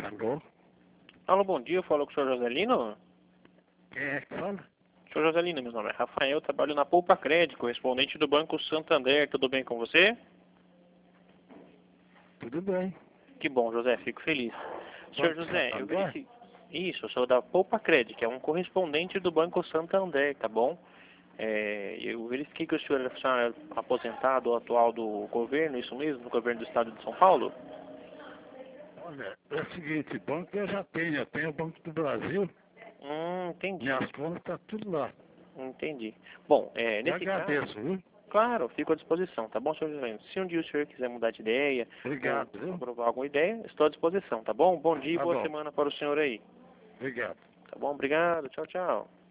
Alô? Alô, bom dia, eu falo com o senhor Joselino. Quem é que fala? Senhor Joselino, meu nome é Rafael, trabalho na Poupa Crédito, correspondente do Banco Santander. Tudo bem com você? Tudo bem. Que bom, José, fico feliz. Senhor Banco José, eu Santander? verifico. Isso, eu sou da Poupa Crédito, que é um correspondente do Banco Santander, tá bom? Eu verifiquei que o senhor é funcionário aposentado ou atual do governo, isso mesmo, do governo do estado de São Paulo? Olha, é o seguinte, banco eu já tenho. Eu tenho o Banco do Brasil. Entendi, Minhas contas tá tudo lá. entendi. Bom, Eu nesse caso, agradeço, viu? claro, fico à disposição, tá bom, senhor José? Se um dia o senhor quiser mudar de ideia ou Obrigado, viu? aprovar alguma ideia, estou à disposição, tá bom? Bom dia e Tá boa bom. semana para o senhor aí. Obrigado. Tá bom? Obrigado. Tchau, tchau.